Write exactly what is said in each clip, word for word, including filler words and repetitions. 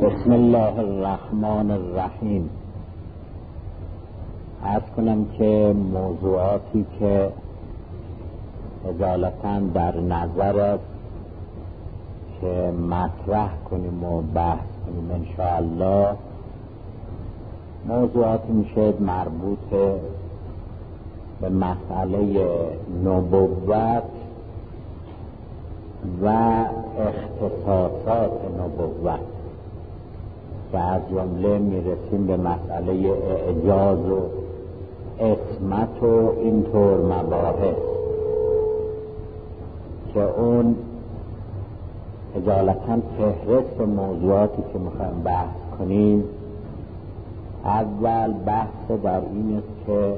بسم الله الرحمن الرحیم. عرض کنم که موضوعاتی که اجالتا در نظر است که مطرح کنیم و بحث کنیم انشاءالله، موضوعاتی میشه مربوط به مسئله نبوت و اختصاصات نبوت که از جمله میرسیم به مسئله اعجاز و عصمت و اینطور مباحث که اون اجالتا فهرست موضوعاتی که میخوایم بحث کنیم. اول بحث در این است که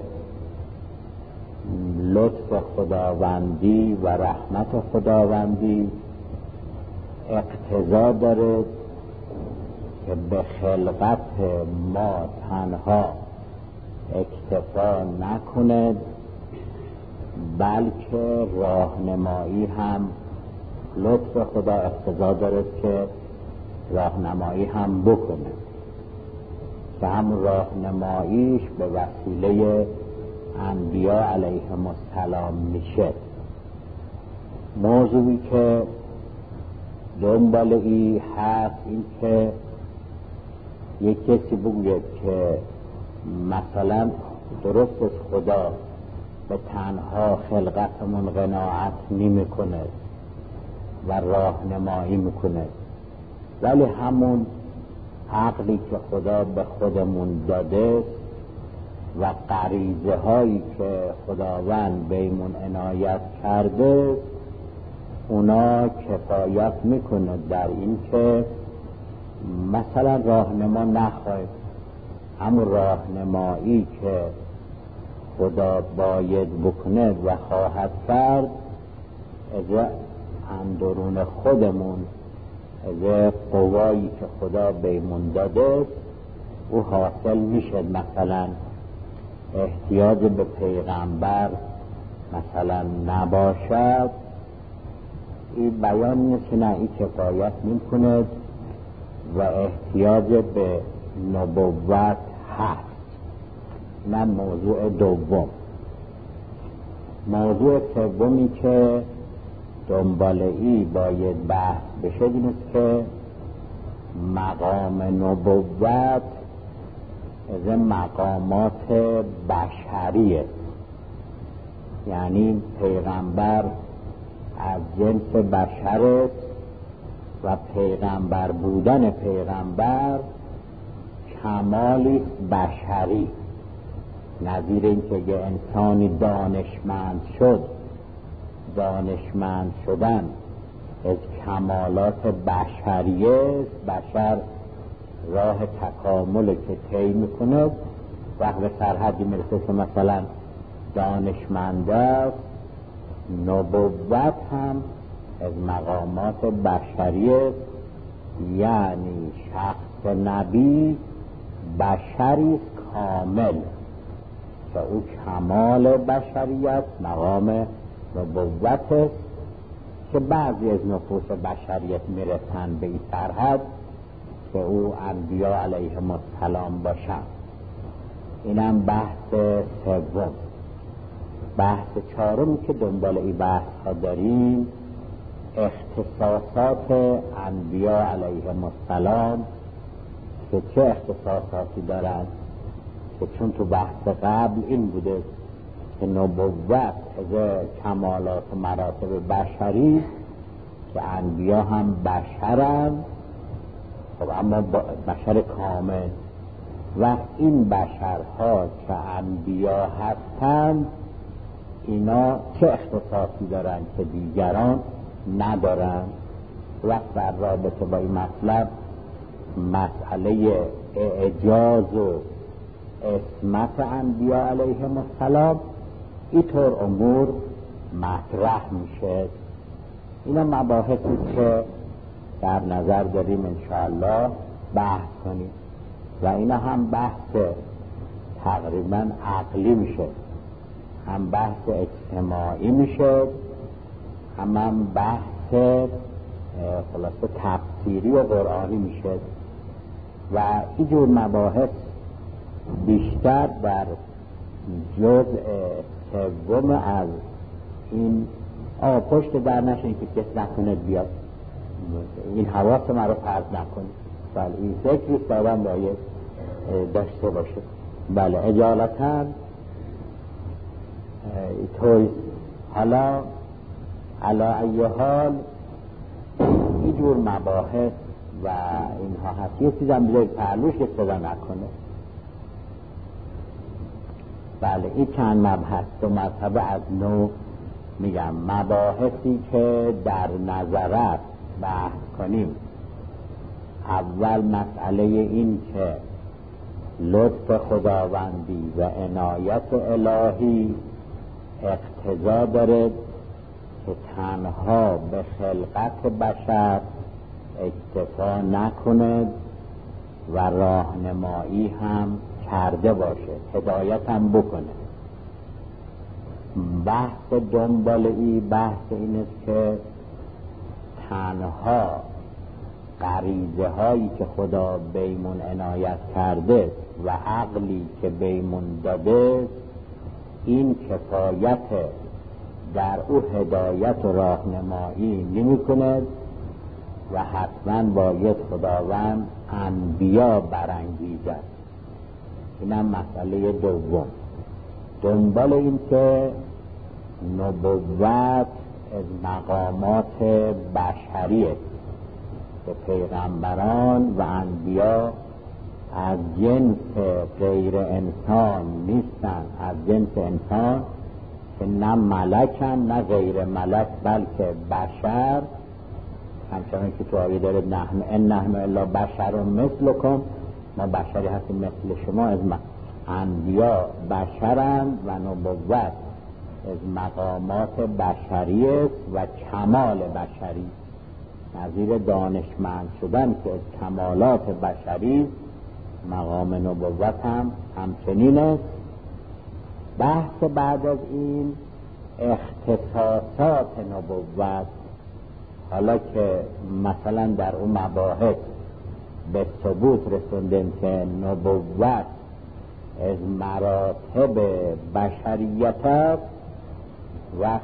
لطف خداوندی و رحمت خداوندی اقتضا داره که به خلقت ما تنها اکتفا نکند، بلکه راهنمایی هم لطف خدا اقتضا داره که راهنمایی هم بکنه، که هم راهنماییش به وسیله انبیا علیهم السلام میشه. موضوعی که دنبال ای هست این که یک کسی بگوید که مثلا درست از خدا به تنها خلقتمون قناعت نمی کنه و راهنمایی میکنه، ولی همون عقلی که خدا به خودمون داده و غریزه هایی که خداوند به ایمون عنایت کرده اونا کفایت میکنه در این که مثلا راهنما نخواهیم، همون راهنمایی که خدا باید بکنه و خواهد کرد از اندرون خودمون، از قوایی که خدا به ایمون داده او حاصل میشه. مثلا احتیاج به پیغمبر مثلا نباشد، این بیان نیست که نه، این کفایت میکنه و احتیاج به نبوت هست. نه موضوع دوم. موضوع سومی که دنبال ای باید بحث بشه این است که مقام نبوت از مقامات بشریه، یعنی پیغمبر از جنس بشر است و پیغمبر بودن پیغمبر کمالی بشری، نظیر این که یه انسانی دانشمند شد، دانشمند شدن از کمالات بشریه. بشر راه تکامل که طی میکنه وقت به سرحدی میرسه که مثلا دانشمند است، نبوت هم از مقامات بشریه، یعنی شخص نبی بشری کامل که او کمال بشریت مقام نبوت است که بعضی از نفوس بشریت میرسن به این سرحد که او انبیا علیهم السلام باشن. اینم بحث سوم. بحث چهارم که دنبال این بحث ها داریم اختصاصات انبیا علیهم السلام، که چه اختصاصاتی دارند، که چون تو بحث قبل این بوده که نبوت از کمالات و مراتب بشری که انبیا هم بشرند، خب اما بشر کامل، و این بشرها که انبیا هستند اینا چه اختصاصی دارند که دیگران ندارند. و در رابطه با این مطلب مسئله اعجاز و عصمت انبیا علیهم السلام اینطور امور مطرح میشه. اینا مباحثی که در نظر داریم انشاءالله بحث کنیم و اینا هم بحث تقریبا عقلی میشه، هم بحث اجتماعی میشه، هم هم بحث خلاصه تفسیری و قرآنی میشه. و اینجور مباحث بیشتر در جزء سوم از این آقا پشت در نشین که کس نکنه بیاد، این حواس ما رو پرد نکنید. بله این فکری سادم باید داشته باشه. بله اجالتا توی حالا علا ای حال این جور مباحث و اینها هست. یه چیزم بذارید پرلوش که صدا نکنه. بله این چند مبحث دو مرتبه از نو میگم مباحثی که در نظرت بحث کنیم. اول مسئله این که لطف خداوندی و عنایت الهی اقتضا دارد که تنها به خلقت بشر اکتفا نکند و راهنمایی هم کرده باشه، هدایت هم بکنه. بحث دنبال ای بحث این است که تنها غریزه هایی که خدا بیمون عنایت کرده و عقلی که بیمون داده این کفایت در او هدایت و راهنمایی نمی کند و حتما باید خداوند انبیا برانگیزد. اینم مسئله دوم. دنبال این که نبوت از مقامات بشریه که پیغمبران و انبیا از جنس غیر انسان نیستن، از جنس انسان که نه ملکن نه غیر ملک بلکه بشر. همچنان که تو آیه داره نحن ان نحن الا بشر مثلکم، ما بشری هستیم مثل شما. از انبیا بشرند و نبوت از مقامات بشری است و کمال بشری، نظیر دانشمند شدن که از کمالات بشری مقام نبوت هم همچنین است. بحث بعد از این اختصاصات نبوت. حالا که مثلا در اون مباحث به ثبوت رسوندن که نبوت از مراتب بشریت است، وقت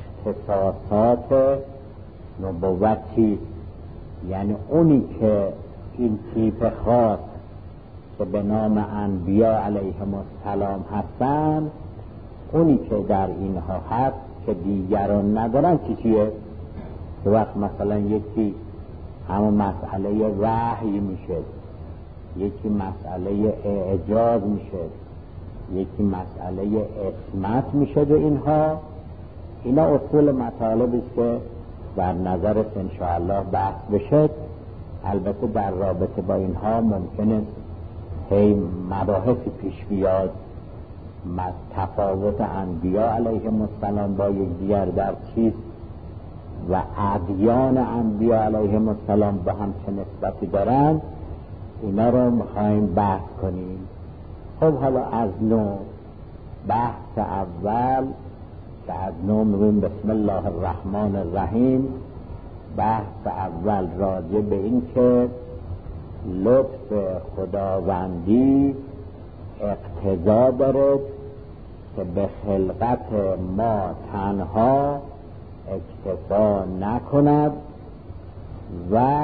اختصاصات نبوت چیست؟ یعنی اونی که این تیپ خاص که به نام انبیا علیهم السلام هستند، اونی که در اینها هست که دیگران ندارن چی چیه؟ که وقت مثلا یکی همون مسئله وحی میشه، یکی مسئله اعجاز میشه، یکی مسئله عصمت میشه. و اینها اینا اصول مطالبی است که در نظر انشاءالله بحث بشه. البته در رابطه با اینها ممکنه هی مباحثی پیش بیاد، تفاوت انبیا علیهم السلام با یکدیگر در چیست و ادیان انبیا علیهم السلام با هم چه نسبتی دارند. اینا رو میخوایم بحث کنیم. خب حالا از نو بحث اول که از نو میگویم بسم الله الرحمن الرحیم. بحث اول راجع به این که لطف خداوندی اقتضا دارد که به خلقت ما تنها اکتفا نکند و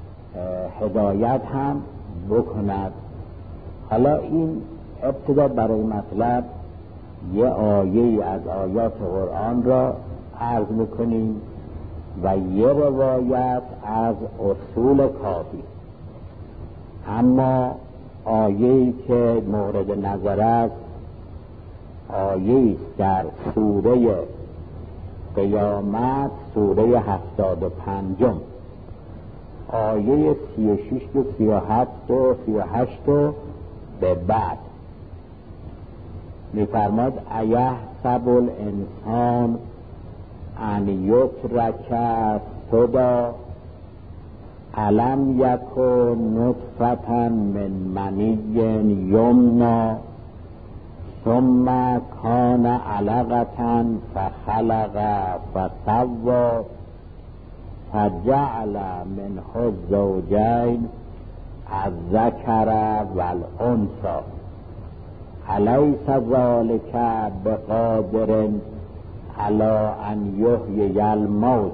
هدایت هم بکند. حالا این ابتدا برای مطلب یه آیه از آیات قرآن را عرض میکنیم و یه روایت از اصول کافی. اما آیه‌ای که مورد نظر است آیه‌ای در سوره قیامت، سوره هفتاد و پنجم، آیه سی و شش و سی و هفت و سی و هشت و به بعد می‌فرماد ایحسب الانسان ان یترک سدی الم یکن نطفة من منی یمنی ثم کان علقة فخلق فسوی فجعل منه الزوجین از ذکر و الانثی الیس ذلک بقادر علی ان یحیی الموتی.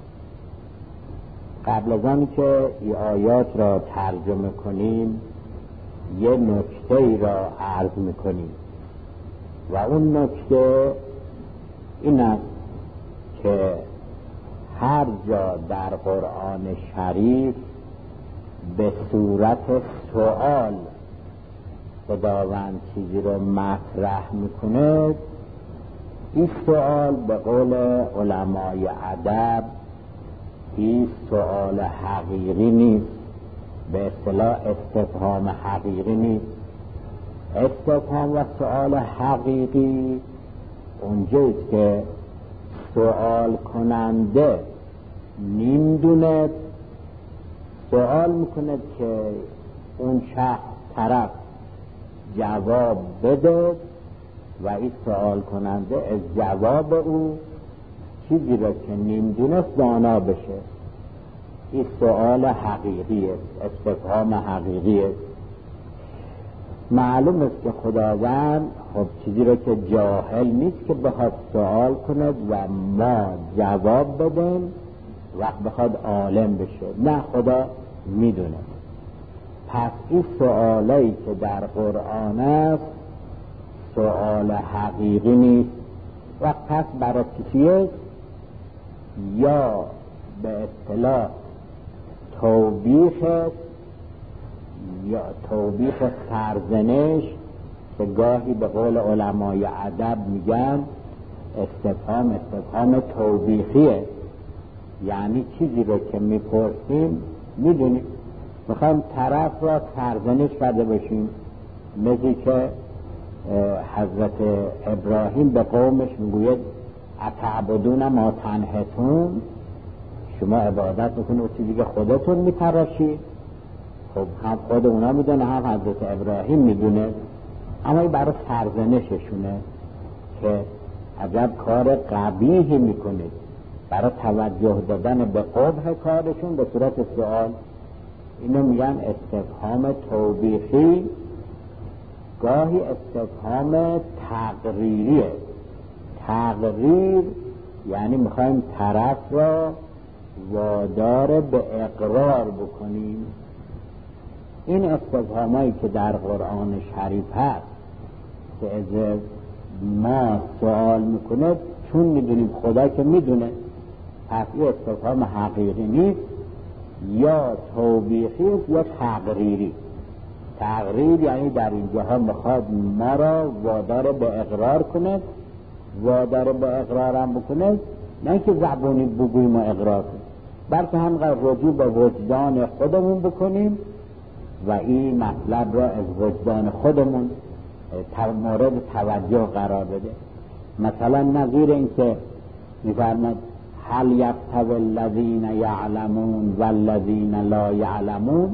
قبل از آن که این آیات را ترجمه کنیم یه نکته را عرض میکنیم و اون نکته این است که هر جا در قرآن شریف به صورت سؤال خداوند چیزی رو مطرح میکنه، این سؤال به قول علمای ادب این سؤال حقیقی نیست، به اصطلاح استفهام حقیقی نیست. استفهام و سؤال حقیقی اونجاست که سؤال کننده نمیدونه، سؤال میکنه که اون شخص طرف جواب بده و این سؤال کننده از جواب او چیزی را که نمیدونست دانا بشه. این سؤال حقیقی است، استفهام حقیقی است. معلوم است که خداوند خب چیزی را که جاهل نیست که بخواد سؤال کند و ما جواب بدیم وقت بخواد عالم بشه، نه، خدا میدونه. پس این سؤالایی که در قرآن است سؤال حقیقی نیست و پس برای کسی یا به اصطلاح توبیخ یا توبیخ سرزنش که گاهی به قول علمای ادب میگن استفهام استفهام توبیخیه، یعنی چیزی رو که میپرسیم میدونیم، میخوایم طرف را سرزنش کرده باشیم، مثل که حضرت ابراهیم به قومش میگوید اتعبدون ما تنحتون، شما عبادت میکنید و چیزی که خودتون میتراشید. خب هم خود اونا میدونه هم حضرت ابراهیم میدونه، اما این برای سرزنششونه که عجب کار قبیحی میکنید، برای توجه دادن به قبح کارشون به صورت سؤال. اینو میگن استفهام توبیخی، گاهی استفهام تقریریه. تقریر یعنی میخوایم طرف را وادار به اقرار بکنیم. این استفهامایی که در قرآن شریف هست که از ما سوال میکنه، چون میدونیم خدا که میدونه، پس این استفهام حقیقی نیست، یا توبیخی است یا تقریری. تقریر یعنی در اینجاها میخواد ما را وادار به اقرار کنه، وادار به اقرارم بکنه، نه که زبانی بگوییم و اقرار کنیم، بلکه همقدر رجوع به وجدان خودمون بکنیم و این مطلب را از وجدان خودمون مورد توجه قرار بده. مثلا نظیر این که میفرماد هل یستوی الذین یعلمون والذین لا یعلمون،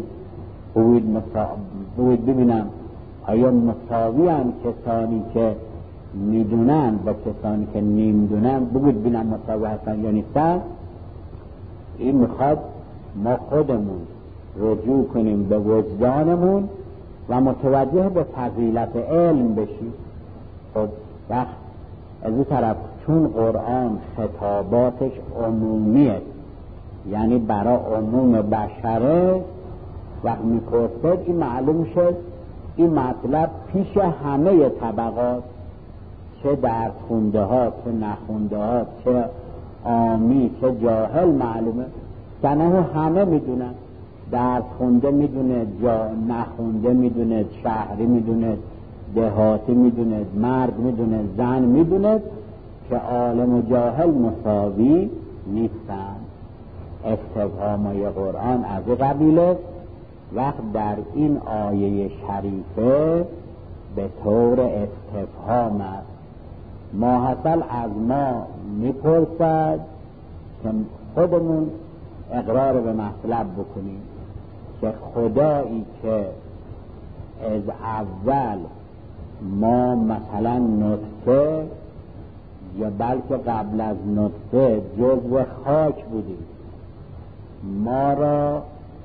بوید ببینم آیا مساوی هم کسانی که میدونن با کسانی که نمیدونن، بگوید ببینم مساوی هستن یا نیستن. این میخواد ما خودمون رجوع کنیم به وجدانمون و متوجه به فضیلت علم بشیم. خب وقت از این طرف چون قرآن خطاباتش عمومیه، یعنی برای عموم بشره، وقت میپرسد این معلوم شد این مطلب پیش همه طبقات، چه درس خونده ها چه نخونده ها، چه عامی چه جاهل، معلومه کنه همه میدونن. درس خونده میدونه، جا نخونده میدونه، شهری میدونه، دهاتی میدونه، مرد میدونه، زن میدونه که عالم و جاهل مساوی نیستن. استفهامای قرآن از قبیله. وقت در این آیه شریفه به طور استفهام است، ماحصل از ما میپرسد که خودمون اقرار به مطلب بکنیم که خدایی که از اول ما مثلا نطفه یا بلکه قبل از نطفه جزو خاک بودیم، ما را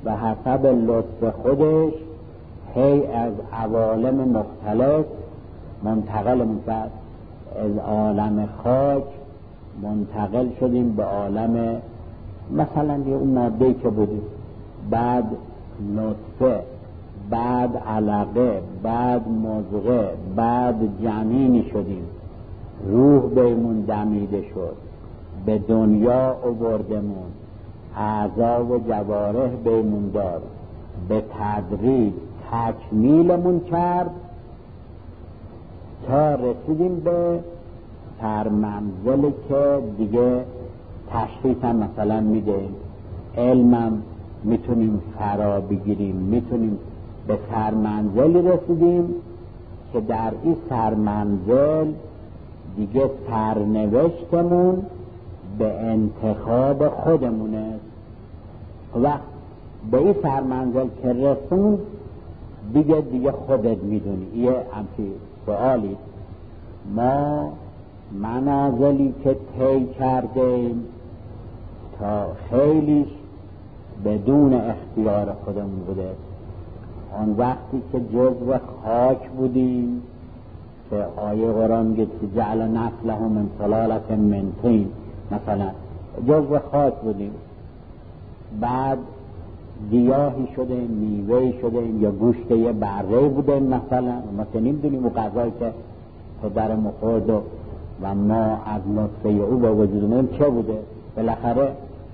و حسب لطف خودش هی از عوالم مختلف منتقل میکرد. از عالم خاک منتقل شدیم به عالم مثلا یه اون ماده‌ای که بودیم، بعد نطفه، بعد علقه، بعد مضغه، بعد جنینی شدیم، روح بهمون دمیده شد، به دنیا آوردمون، اعضا و جوارح بهمون داد، به تدریج تکمیلمون کرد تا رسیدیم به سرمنزلی که دیگه تشخیص هم مثلا میدهیم، علمم میتونیم فرا بگیریم، میتونیم به سرمنزلی رسیدیم که در این سرمنزل دیگه سرنوشتمون به انتخاب خودمونه. و به این سرمنزل که رسون دیگه دیگه خودت میدونی. یه همچی سوالی، ما منازلی که طی کردیم تا خیلیش بدون اختیار خودمون بوده. آن وقتی که جزو خاک بودیم که آیه قرآن میگه که جعل نسله من سلالت من طین، مثلا جزو خاک بودیم، بعد گیاهی شده، میوهی شده، یا گوشت یه بره بوده، مثلا ما که نمیدونیم اون غذایی که پدرمون خورد و و ما از نطفه او به وجودمون چه بوده، بالاخره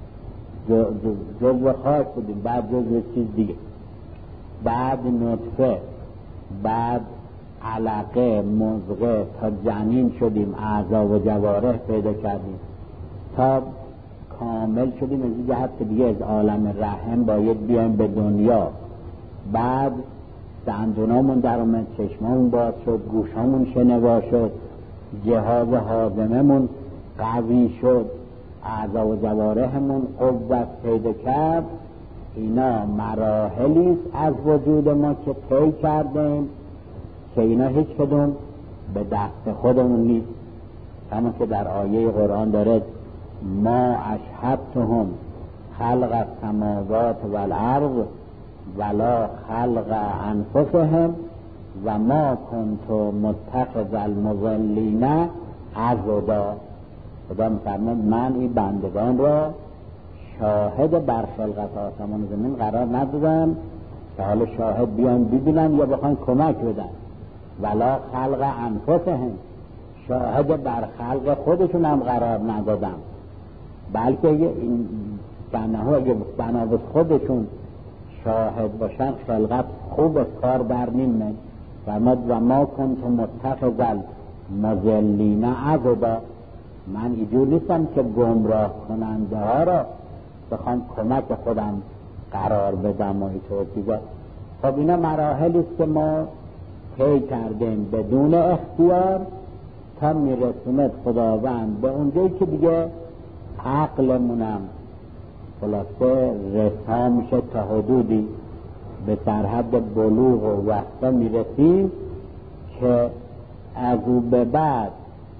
جزو خاک بودیم، بعد جزو چیز دیگه، بعد نطفه، بعد علقه، مضغه، تا جنین شدیم، اعضا و جوارح پیدا کردیم تا کامل شدیم از این جهت که دیگه از عالم رحم باید بیایم به دنیا. بعد دندونامون در اومد، چشمامون باز شد، گوشامون شنوا شد، جهاز هاضممون قوی شد، اعضا و جوارحمون قوت پیدا کرد. اینا مراحلی از وجود ما که طی کردیم که اینا هیچ کدوم به دست خودمون نیست. همون که در آیه قرآن داره ما اشهدتهم خلق السماوات والارض ولا خلق انفسهم و ما کنت متخذ المضلین عضدا. خدا می‌فرماید من این بندگان را شاهد بر خلقت آسمان و زمین قرار ندادم که حالا شاهد بیان ببینن یا بخوان کمک بدن. ولا خلق انفسهم، شاهد بر خلق خودشون هم قرار ندادم، بلکه این بناها اگه بنابود خودشون شاهد باشن خلقت خوب از کار بر نیمه. فرماد و ما کنت متخذ المضلین عضدا، من اینجور نیستم که گمراه کننده ها را بخوام کمک خودم قرار بدم و اینطور چیزا. خب اینا مراحلی است که ما طی کردیم بدون اختیار تا میرسوند خداوند به اونجایی که دیگه عقلمونم خلاصه رسا میشه تا حدودی به سرحد بلوغ و وقتا میرسیم که از او به بعد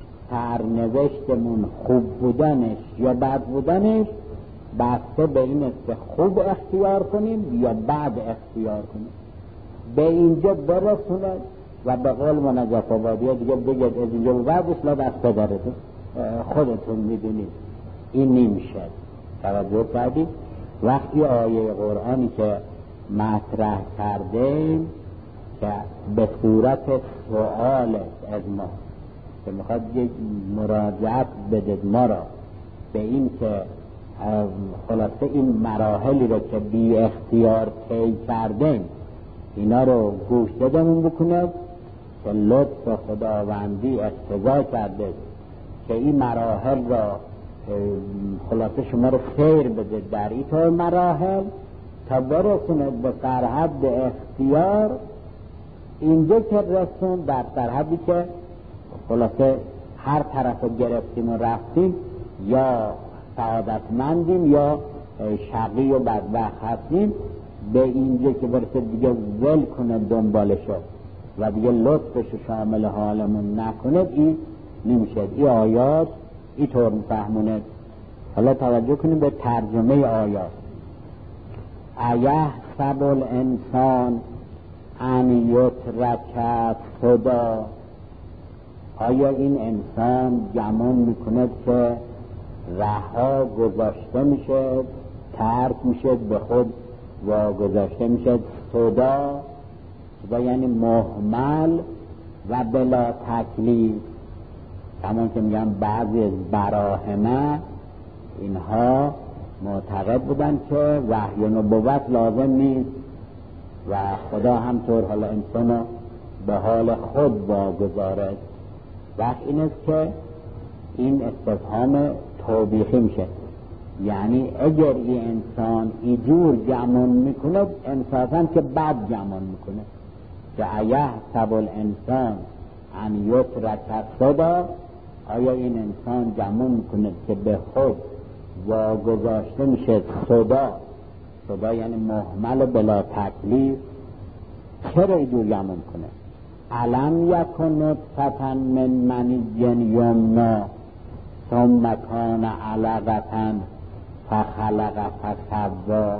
سرنوشتمون خوب بودنش یا بد بودنش بسته به این است که خوب اختیار کنیم یا بد اختیار کنیم. به اینجا برسوند و به قول منجف آبادی ها دیگه بگید از اینجا و بعدش لا دست دارتون خودتون میدونید این نمیشه. توجه کردید وقتی آیه قرآنی که مطرح کردیم که به صورت سؤال از ما که میخواد یک مراجعت بدید ما را به این که خلاصه این مراحلی رو که بی اختیار طی کردیم اینا رو گوش دادمون بکنید که لطف خداوندی اقتضا کرده که این مراحل را خلاصه شما رو خیر بده در این طور مراحل تا برسوند به سرحد اختیار. اینجا که رسون در سرحدی که خلاصه هر طرف رو گرفتیم و رفتیم یا سعادتمندیم یا شقی و بدبخت هستیم، به اینجا که برسه دیگه ول کنه دنبالشو و دیگه لطفش شامل حالمون نکنه، این نمیشه. این آیات این طور میفهمونه. حالا توجه کنیم به ترجمه آیات. ایحسب الانسان ان یترک سدی، آیا این انسان گمان میکند که رها گذاشته میشه، ترک میشه، به خود واگذاشته میشه؟ سدا سدا یعنی مهمل و بلا تکلیف. همون که میگن بعضی از براهمه اینها معتقد بودن که وحی و نبوت لازم نیست و خدا همطور حالا انسانو به حال خود واگذارد. وقت این است که این استفهام توبیخی میشه، یعنی اگر این انسان اینجور گمان میکنه انصافاً که بد گمان میکنه که ایحسب الانسان ان یترک سدی، آیا این انسان گمان میکنه که به خود واگذاشته میشه سدا. سدا یعنی مهمل و بلا تکلیف. چرا اینجور گمان کنه؟ الم یکن نطفة من منی یمنی ثم کان علقة فخلق فسوی.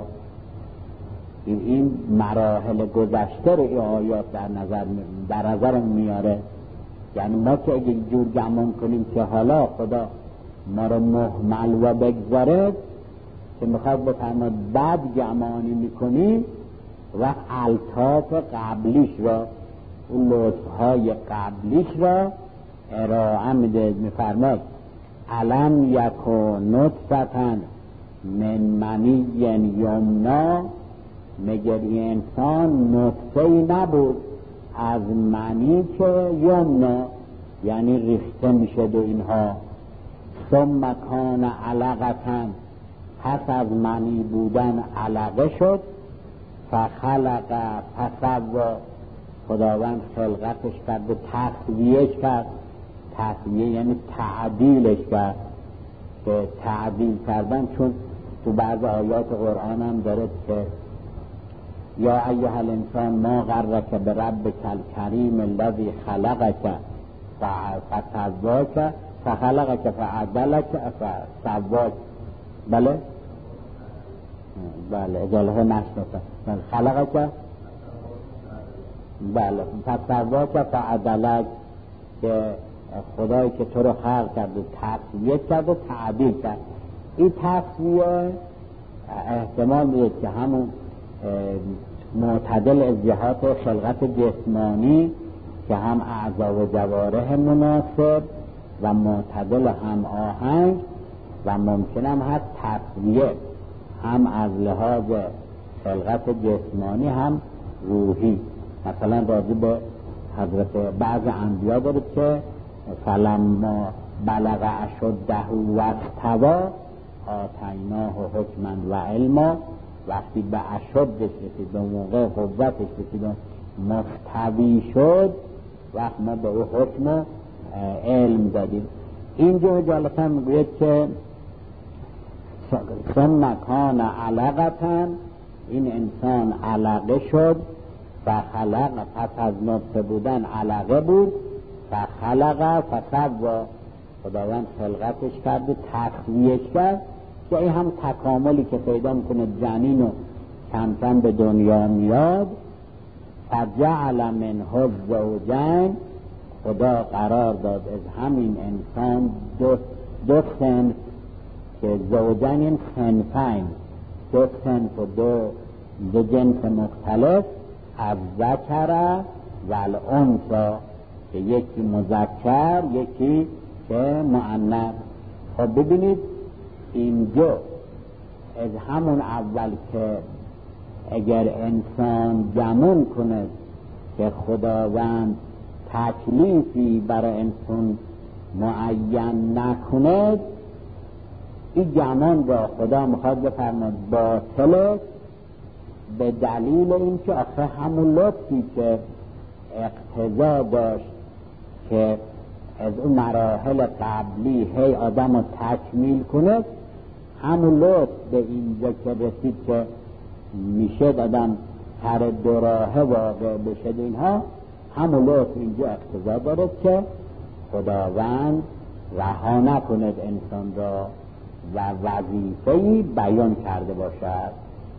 این مراحل گذشته رو این آیات در نظر در نظر میاره. یعنی ما که اگه جور گمان کنیم که حالا خدا ما رو مهمل و بگذاره، که میخواد بفرماد بد گمانی میکنیم و الطاف قبلیش را، اون لطفهای قبلیش را ارائه میده. میفرماد الم یکن نطفة من منی یمنی، مگر این انسان نطفه‌ای نبود از منی که یمنا یعنی ریخته میشد و اینها. ثم کان علقة، پس از منی بودن علقه شد. فخلق فسوی، خداوند خلقتش کرد و تسویهش کرد. تسویه یعنی تعدیلش کرد. که تعدیل کردن چون تو بعض آیات قرآن هم داره که یا ایها الانسان ما غرک بربک الکریم الذی خلقک فسواک فخلقک فعدلک فسواک. بله بله اجاله نشناسم. خلقک بله فسواک فعدلک، که خدایی که تو رو خلق کرد و تسویه کرد و تعدیل کرد. این تسویه احتمال میده که همون معتدل از جهات خلقت جسمانی که هم اعضا و جوارح مناسب و معتدل هم آهنگ، و ممکن هم هست تسویه هم از لحاظ خلقت جسمانی هم روحی. مثلا راجع به حضرت بعض انبیا داره که فلما بلغ اشده و استوی آتیناه حکما و علما، وقتی به اشدش رسید، به موقع قوتش رسید و مستوی شد، وقت ما به او حکم و علم دادیم. اینجا اجالتا میگوید که ثم کان علقة، این انسان علقه شد. فخلق، پس از نطفه بودن علقه بود. فخلق فسوی، خداوند خلقتش کرد و تسویهش کرد، که این هم تکاملی که پیدا میکنه جنین و کم کم به دنیا میاد. فجعل منه الزوجین، خدا قرار داد از همین انسان دو, دو صنف، که زوجین این صنفین، دو صنف و دو, دو جنس مختلف، از ذکر و الانثی، که یکی مذکر یکی که مؤنث. خب ببینید اینجا از همون اول که اگر انسان گمان کنه که خداوند تکلیفی برای انسان معین نکنه، این گمان را خدا میخواد بفرماد باطله، به دلیل اینکه آخه همون لطفی که اقتضا داشت که از اون مراحل قبلی هی آدم رو تکمیل کنه، همون لطف به اینجا که رسید که میشه آدم هر دو راه واقع بشه، اینها همون لطف اینجا اقتضا داره که خداوند رها نکند انسان را و وظیفه‌ای بیان کرده باشد.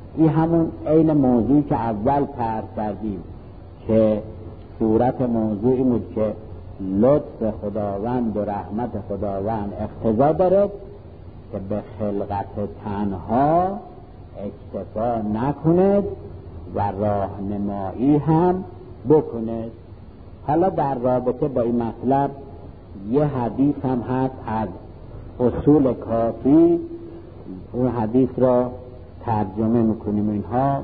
این همون عین موضوعی که اول طرح کردیم که صورت موضوعی بود که لطف خداوند و رحمت خداوند اقتضا داره که به خلقت تنها اکتفا نکند و راهنمایی هم بکند. حالا در رابطه با این مطلب یه حدیث هم هست از اصول کافی، اون حدیث را ترجمه میکنیم. اینها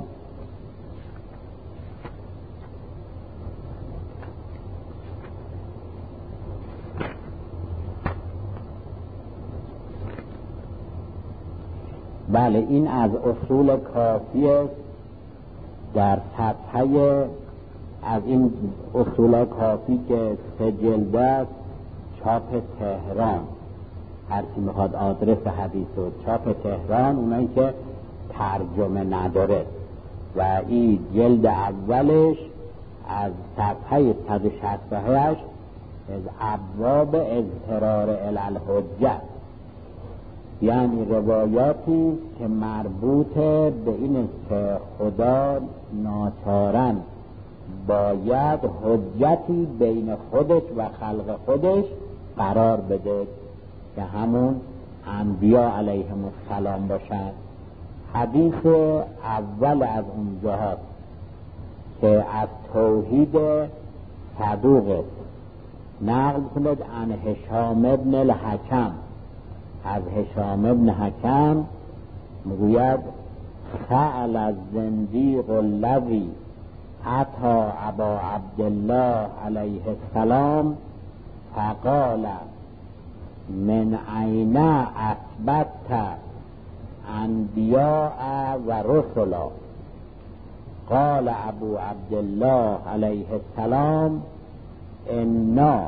بله این از اصول کافی است، در صفحه از این اصول کافی که سه جلد است، چاپ تهران. هر کی میخواد آدرس حدیث و چاپ تهران، اونایی که ترجمه نداره، و این جلد اولش از صفحه صد و شصت و هشت از ابواب اظهار الحجه، یعنی روایاتی که مربوط به این که خدا ناچارن باید حجتی بین خودش و خلق خودش قرار بده که همون انبیا علیهم السلام باشند. حدیث اول از اونجا هست که از توحید صدوق نقل کنید عن هشام ابن الحکم. از هشام ابن حکم میگوید سأل الزندیق الذی اتی ابا عبدالله علیه السلام فقال من این اثبت انبیاء و رسلا؟ قال ابو عبدالله علیه السلام انا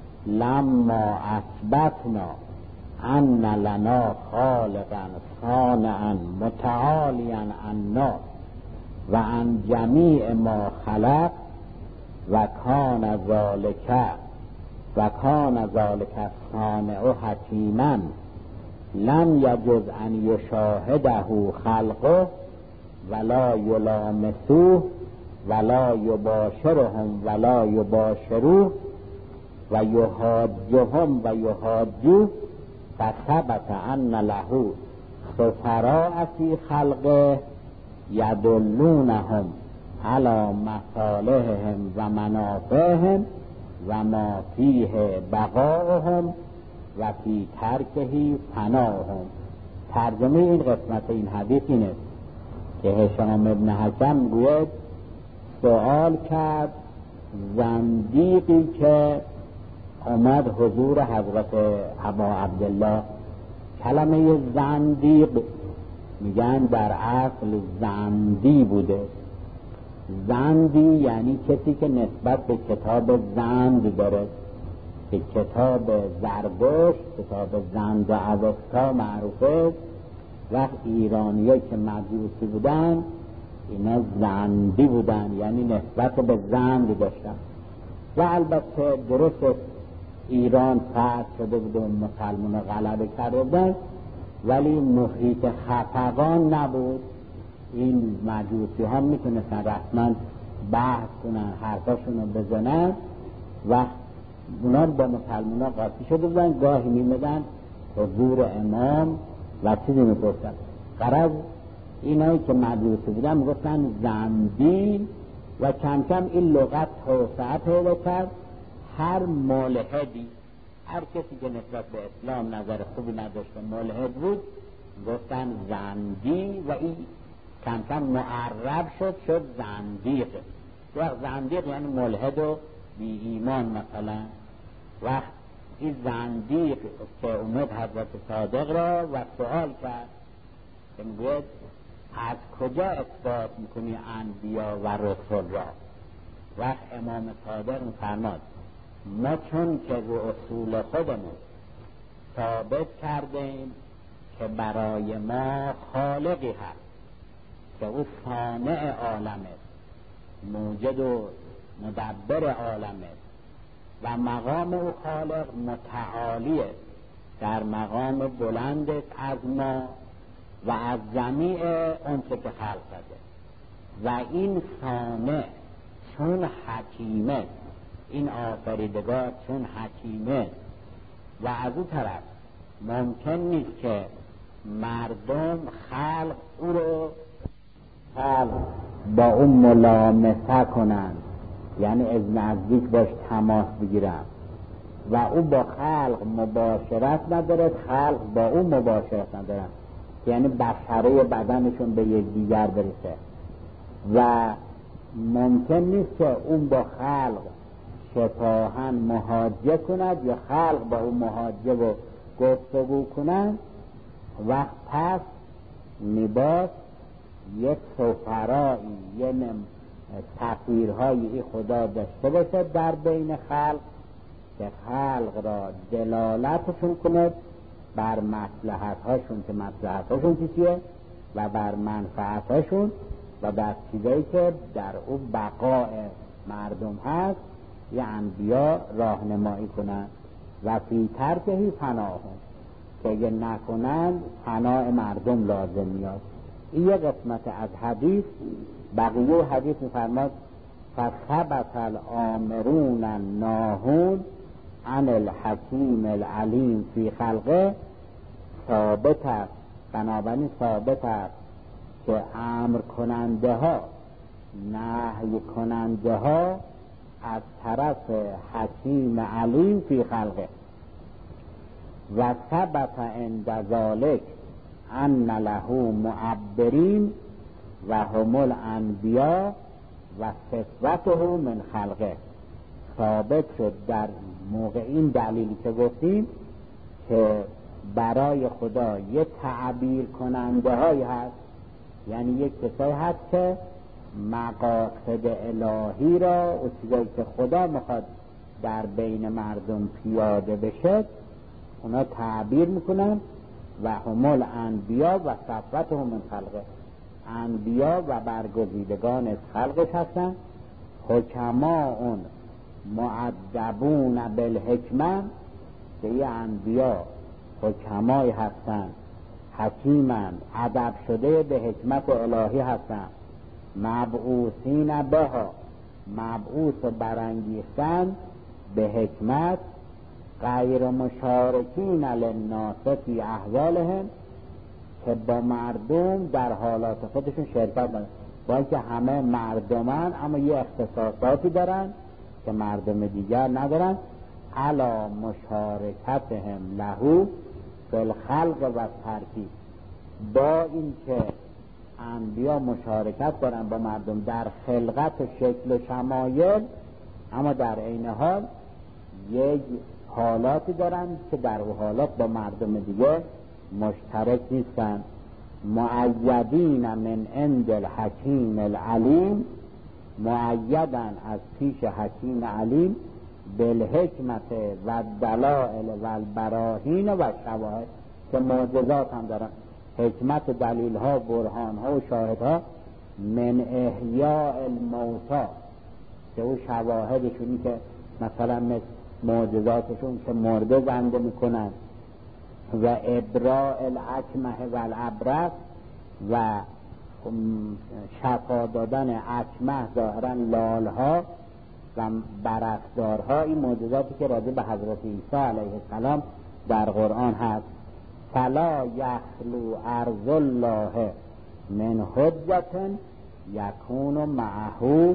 لما اثبتنا ان لنا خالقا صانعا متعالیا عنا و عن جمیع ما خلق و کان ذالک و کان ذالک صانع حکیما لم یجز ان یشاهده خلقه ولا یلامسوه ولا یباشرهم ولا یباشروه و یحاجهم و یحاجوه فثبت ان له سفراء فی خلقه یدلونهم علی مصالحهم و منافعهم و ما فیه بقاؤهم و فی ترکه فناهم. ترجمه این قسمت این حدیث اینه که هشام ابن حکم گوید سوال کرد زندیقی که آمد حضور حضرت ابا عبدالله. کلمه زندیق میگن در اصل زندی بوده. زندی یعنی کسی که نسبت به کتاب زند داره که کتاب زردشت، کتاب زند و اوستا معروفه. وقت ایرانیایی که مجوسی بودن اینا زندی بودن، یعنی نسبت به زند داشتن. و البته درست ایران فتح شده بود و مسلمان غلبه کرده بودن، ولی محیط خفقان نبود. این مجوسی ها میتونستن رسما بحث کنن، حرفاشون رو بزنن و اونا با مسلمان ها قاطی شده بودن. گاهی میمدن حضور امام و چیزی میگفتن. غرض اینایی که مجوسی بودن میگفتن زندی و کم کم این لغت توسعه پیدا کرد. هر ملحدی، هر کسی که نسبت به اسلام نظر خوبی نداشته ملحد بود گفتن زندی و این کم کم معرب شد شد زندیق. وقت زندیق یعنی ملحد و بی ایمان مثلا. وقت این زندیق که اومد حضرت صادق را و سوال کرد که میگوید از کجا اثبات میکنی انبیا و رسول را؟ وقت امام صادق میفرماد ما چون که رو اصول خودمون ثابت کردیم که برای ما خالقی هست که او صانع عالمه، موجد و مدبر عالمه و مقام او خالق متعالیه، در مقام بلند از ما و از جمیع اون چه که خلق کرده. و این صانع چون حکیمه، این آفریدگار چون حکیمه و از اون طرف ممکن نیست که مردم خلق او رو خلق با اون ملامسه کنن، یعنی از نزدیک باش تماس بگیرن و او با خلق مباشرت نداره، خلق با او مباشرت ندارن، یعنی بشره بدنشون به یکدیگر برسه. و ممکن نیست که اون با خلق شفاهن محاجه کند یا خلق با اون محاجه و گفتگو کنند. وقت پس میباید یک سفرایی، یک تفسیرهای خدا داشته باشه در بین خلق که خلق را دلالتشون کنه بر مصلحت‌هاشون که مصلحت‌هاشون چیه و بر منفعت‌هاشون و بر چیزایی که در اون بقاء مردم هست یه انبیا راهنمایی کنن و فی ترکهی فناهم، که اگه نکنن فناء مردم لازم میاد. این یه قسمت از حدیث. بقیه حدیث میفرماد فثبت الآمرون الناهون عن الحکیم العلیم فی خلقه، ثابت است، بنابراین ثابت است که امر کننده ها نهی کننده ها از طرف حکیم علیم فی خلقه و ثبت عند ذلک ان له معبرین و هم الانبیا و صفته من خلقه. ثابت شد در موقع این دلیلی که گفتیم که برای خدا یه تعبیر کننده های هست، یعنی یک کسایی هست که مقاصد الهی را و چیزایی که خدا میخواد در بین مردم پیاده بشه اونا تعبیر میکنن. و هم الانبیا و صفوت هم من خلقه، انبیا و برگزیدگان از خلقش هستن. حکما اون معدبون بالحکمه، که یه انبیا حکمای هستن، حکیمن، ادب شده به حکمت الهی هستن. مبعوثین بها، مبعوث برانگیختن به حکمت. غیر مشارکین للناس فی احوالهم، که با مردم در حالات خودشون شرکت کنند، با اینکه همه مردمن اما یه اختصاصاتی دارن که مردم دیگر ندارن. علا مشارکتهم له فی الخلق و ترکیب، با اینکه انبیا مشارکت دارن با مردم در خلقت و شکل و شمایل، اما در عین حال یک حالاتی دارن که در اون حالات با مردم دیگه مشترک نیستن. مؤیدین من عند الحکیم العلیم، مؤیدن از پیش حکیم علیم، بالحکمت و دلائل و البراهین و شواهد، که معجزات هم دارن، حکمت، دلیل ها، برهان ها و شاهد ها. من احیاء الموتى، که او شواهدشونی که مثلا مثل معجزاتشون که مرده زنده میکنن، و ابراء الاکمه و الابرص، و شفا دادن اکمه ظاهرا لالها و برقدارها. این معجزاتی که راجع به حضرت عیسی علیه السلام در قرآن هست. فلا یخلو ارض الله من حجة یکون معه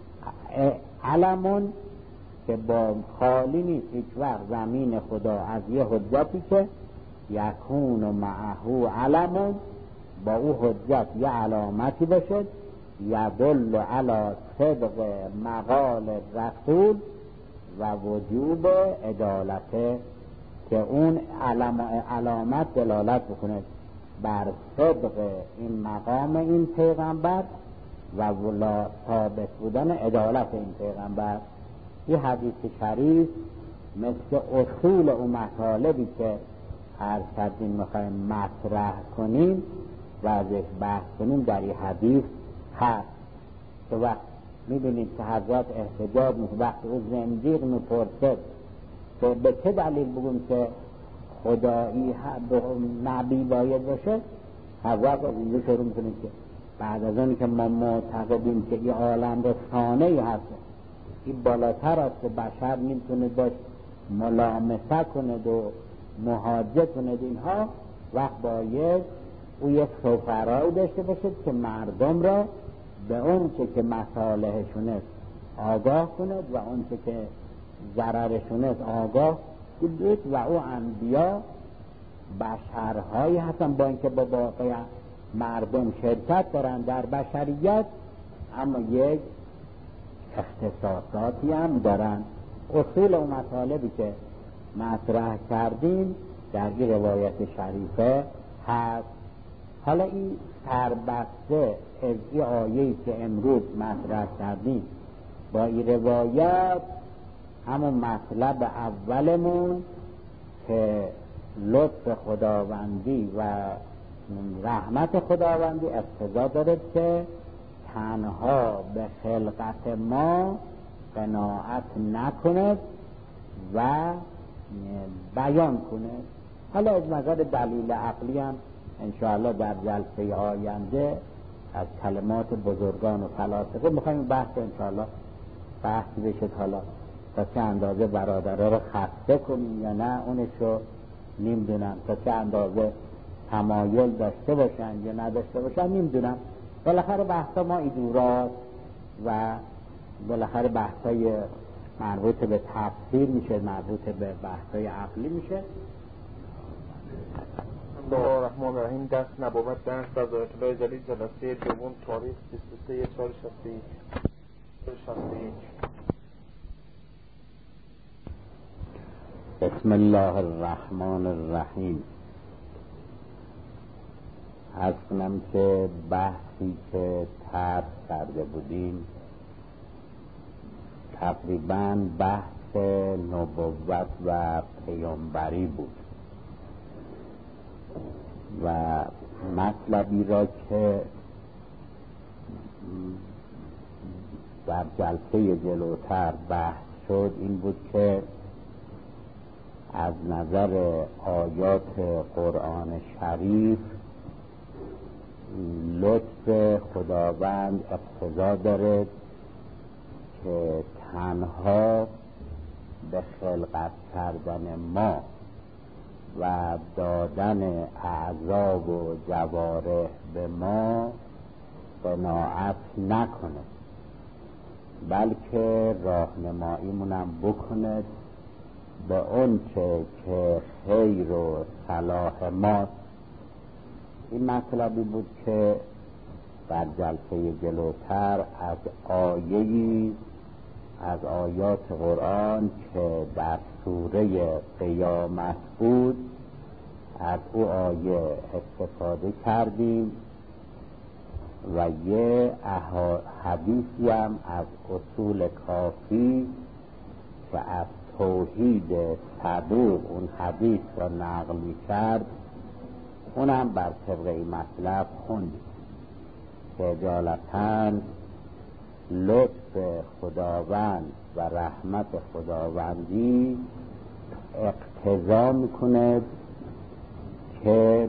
علم، که با خالی نیست هیچ وقت زمین خدا از یه حجتی که یکون معه علم، با او حجت یه علامتی بشه، یدل علی صدق مقال رسول و وجوب عدالته، که اون علامت دلالت بکنه بر صدق این مقام این پیغمبر و ولا ثابت بودن عدالت این پیغمبر. این حدیث شریف مثل اصول و مطالبی که هر کردیم میخوایم مطرح کنیم و ازش بحث کنیم در این حدیث هست. که وقت میبینید که حضرت احتجاج میکنه، وقتی او زندیق میپرسد که به چه دلیل بگیم که خدایی نبی باید باشه، هر وقت اینجا شروع میکنیم که بعد از اون که ما معتقدیم که این عالم رسانه‌ای هست، این بالاتر است و بشر نمیتونه باش ملامسه کند و مهاجه کند، اینها وقت باید او یک سفرایی داشته باشد که مردم را به اون چه که مصالحشون است آگاه کند و اون چه که ضررشون است آگاه کند. و او انبیا بشرهایی هستن با اینکه با واقع مردم شرکت دارن در بشریت، اما یک اختصاصاتی هم دارن. اصول و مطالبی که مطرح کردیم در این روایت شریفه هست. حالا این سربسته از این آیه‌ای که امروز مطرح کردیم با این روایت، همون مطلب اولمون که لطف خداوندی و رحمت خداوندی اقتضا داره که تنها به خلقت ما قناعت نکند و بیان کند. حالا از نظر دلیل عقلی هم انشاءالله در جلسه آینده از کلمات بزرگان و فلاسفه میخوایم بحث انشاءالله بحثی بشه، حالا تا چه اندازه برادره رو خسته کنیم یا نه اونشو نمیدونم، تا چه اندازه تمایل داشته باشن یا نداشته باشن نمیدونم. بالاخره بحثا ما ایدورات و بالاخره بحثای مربوط به تفسیر میشه، مربوط به بحثای عقلی میشه. الله الرحمن الرحیم. درس نبوت درس از آیت الله جلیل جلسه دوم تاریخ بیست و سه چهار شصت و یک. بسم الله الرحمن الرحیم. از کنم که بحثی که طرح کرده بودیم تقریباً بحث نبوت و پیامبری بود و مطلبی را که در جلسه جلوتر بحث شد این بود که از نظر آیات قرآن شریف لطف خداوند اقتضا دارد که تنها به خلقت کردن ما و دادن اعضا و جوارح به ما قناعت نکنه، بلکه راهنماییمونم بکند به اون چه که خیر و صلاح ماست. این مطلبی بود که در جلسه جلوتر از آیه‌ای از آیات قرآن که در سوره قیامت بود از او آیه استفاده کردیم و یه حدیثی هم از اصول کافی که از توحید صدوق اون حدیث را نقل می کرد اونم بر طبق این مطلب خوندیم که اجالتاً لطف خداوند و رحمت خداوندی اقتضا میکنه که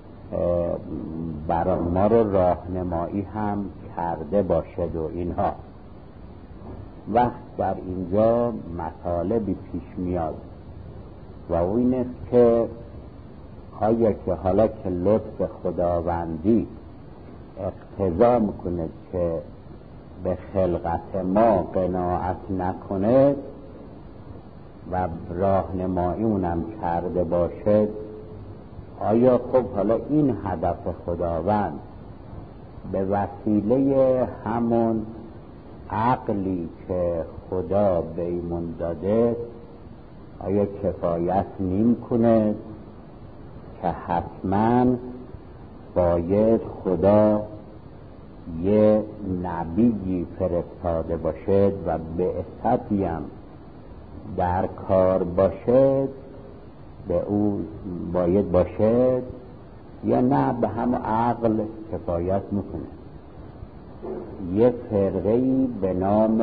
برای ما رو راهنمایی هم کرده باشد و اینها. وقت در اینجا مطالبی پیش میاد و این است که آیا که حالا که لطف خداوندی اقتضا میکنه که به خلقت ما قناعت نکنه و راهنمایی اونم کرده باشد، آیا خب حالا این هدف خداوند به وسیله همون عقلی که خدا بیمون داده آیا کفایت نمی کنه که حتما باید خدا یه نبیی فرستاده باشد و بعثتی هم در کار باشد به او باید باشد یا نه به هم عقل کفایت میکنه؟ یه فرقه‌ای به نام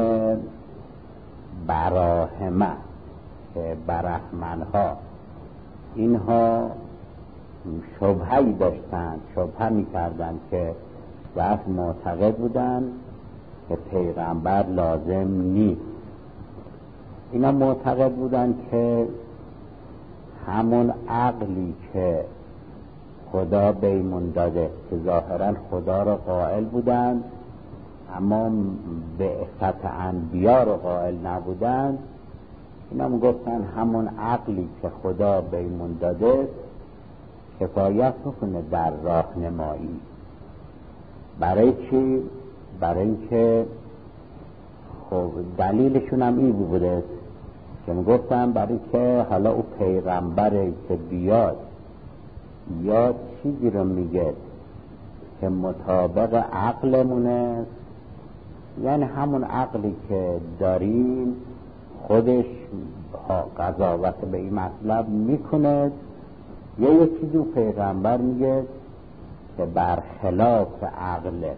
براهمه که برهمنها اینها شبهه‌ای داشتند، شبهه می‌کردند که وقت معتقد بودند که پیغمبر لازم نیست. اینا معتقد بودند که همون عقلی که خدا بیمون داده، که ظاهرا خدا را قائل بودند اما بعثت انبیا را قائل نبودند، اینا میگفتن همون عقلی که خدا بیمون داده کفایت میکنه در راهنمایی. برای چی؟ برای اینکه خب دلیلشون هم این بوده که میگفتن برای که حالا او پیغمبره که بیاد یا چیزی رو میگه که مطابق عقلمونه، یعنی همون عقلی که داریم خودش قضاوت به این مطلب میکنه، یا یک چیزی او پیغمبر میگه که برخلاف عقله.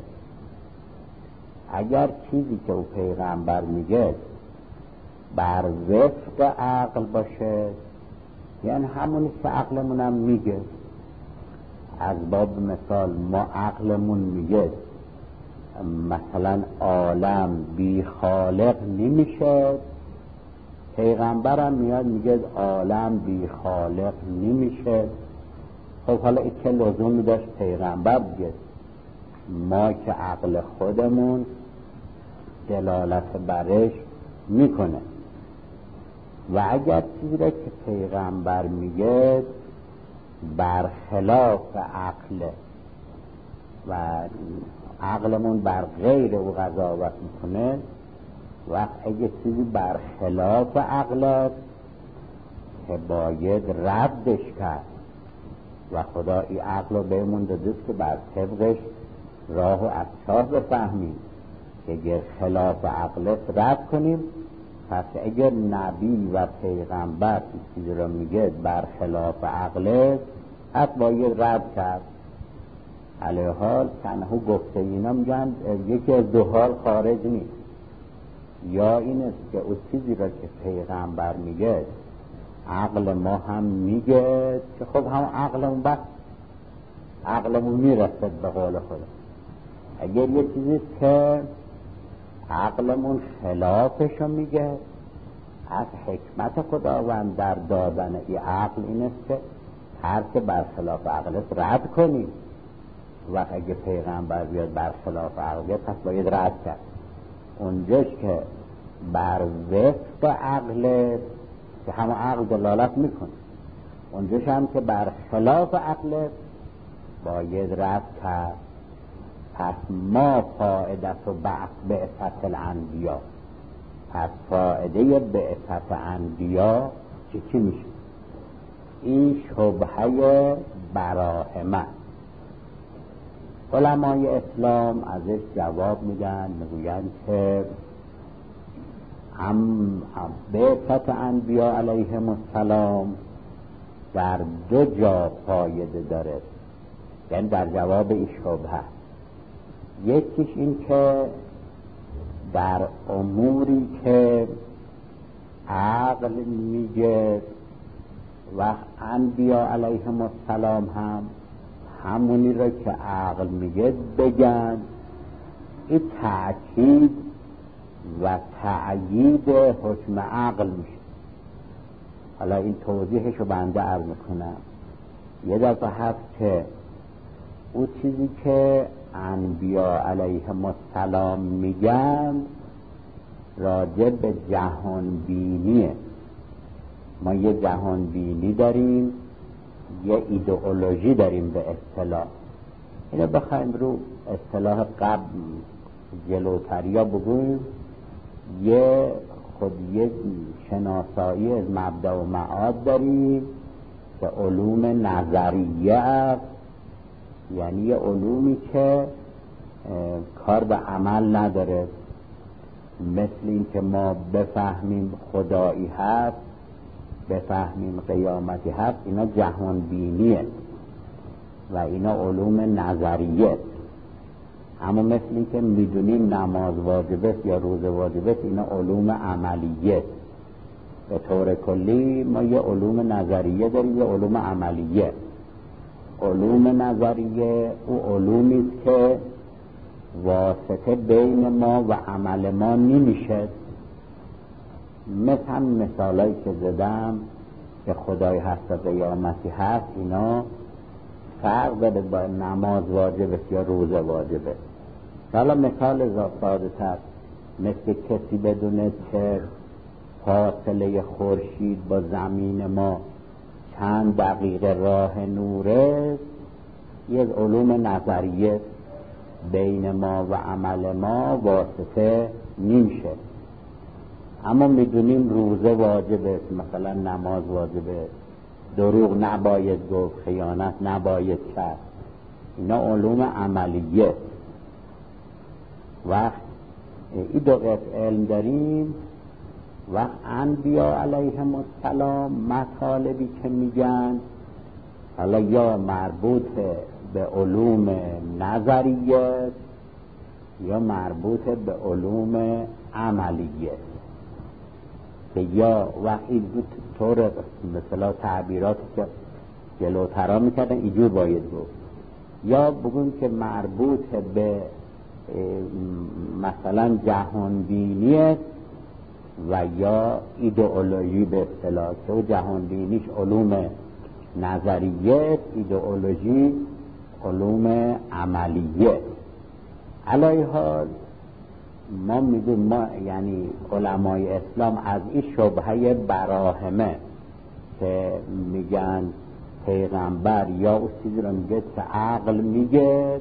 اگر چیزی که او پیغمبر میگه بر وفق عقل باشه، یعنی همونی که عقلمونم میگه. از باب مثال ما عقلمون میگه مثلا عالم بی خالق نمیشه، پیغمبرم میاد میگه عالم بی خالق نمیشه. خب حالا این که لزومی داشت پیغمبر بگه؟ ما که عقل خودمون دلالت برش میکنه. و اگر چیزی را که پیغمبر میگه برخلاف عقله و عقلمون بر غیر او قضاوت میکنه، وقت اگه چیزی برخلاف عقله که باید ردش کرد و خدا این عقل رو بهمون داده که بر طبقش راه و اصحاب بفهمیم که اگر خلاف عقلت رد کنیم. پس اگر نبی و پیغمبر این چیزی رو میگه برخلاف عقلت، حت باید رد کرد. علیه حال تنها گفته اینا میگن یکی از دو حال خارج نیست، یا این است که اون چیزی را که پیغمبر میگه عقل ما هم میگه که خب هم عقلمون بس عقلمون میرسد به قول خدا. اگر یه چیزی که عقلمون خلافشو میگه، از حکمت خداوند در دادن این عقل این است که هر که برخلاف عقلت رد کنیم. و اگه پیغمبر بیاد برخلاف عقلت پس باید رد کرد. اونجاش که بر وفق عقلت که همه عقل دلالت میکنه، اونجاش هم که برخلاف عقلت باید رد کرد. پس ما فائدت و بعث بعثت الانبیا، پس فائده بعثت انبیا چی چی میشه؟ این شبهه براهمه. علمای اسلام ازش جواب میدن، میگوین که ام بعثت انبیا علیهم السلام در دو جا فایده داره، یعنی در جواب این شبهه. یکیش این که در اموری که عقل میگه و انبیا علیهم السلام هم همونی را که عقل میگه بگن، این تأکید و تأیید حکم عقل میشه. حالا این توضیحش رو بنده عرض میکنم. یه دفعه هست که اون چیزی که انبیا علیهم السلام میگن راجع به جهان بینیه. ما یه جهان بینی داریم، یه ایدئولوژی داریم به اصطلاح. اینو بخوایم رو اصطلاح قبل جلوتریا بگویم، یه خود یه شناسایی از مبدأ و معاد داریم که علوم نظریه است، یعنی یه علومی که کار به عمل نداره. مثل این که ما بفهمیم خدایی هست، بفهمیم قیامتی هست، اینا جهان بینیه و اینا علوم نظریه. اما مثل این که میدونیم نماز واجبه یا روزه واجبه، اینا علوم عملیه. به طور کلی ما یه علوم نظریه داریم، یه علوم عملیه. علوم نظریه او علومی است که واسطه بین ما و عمل ما نمیشه. مثل هم مثالایی که زدم که خدای هست و قیامتی هست، اینا فرق داره با نماز واجبه یا روزه واجبه. حالا مثال ساده تر، مثل کسی بدونه که فاصله خورشید با زمین ما چند دقیقه راه نوره، یک علوم نظریه بین ما و عمل ما واسطه نمیشه. اما میدونیم روزه واجبه، مثلا نماز واجبه، دروغ نباید گفت، خیانت نباید کرد، اینا علوم عملیه. وقت این دو قطع علم داریم، وقت انبیا علیهم السلام مطالبی که میگن حالا یا مربوط به علوم نظریه یا مربوط به علوم عملیه، که یا وقتی طور مثلا تعبیراتی که جلوترا میکردن اینجور باید بود، یا بگون که مربوط به مثلا جهان بینی و یا ایدئولوژی به اصطلاح، که جهان بینیش علوم نظریه، ایدئولوژی علوم عملیه. علی حال ما میگیم، ما یعنی علمای اسلام از این شبهه براهمه که میگن پیغمبر یا اون چیزی رو میگه که عقل میگه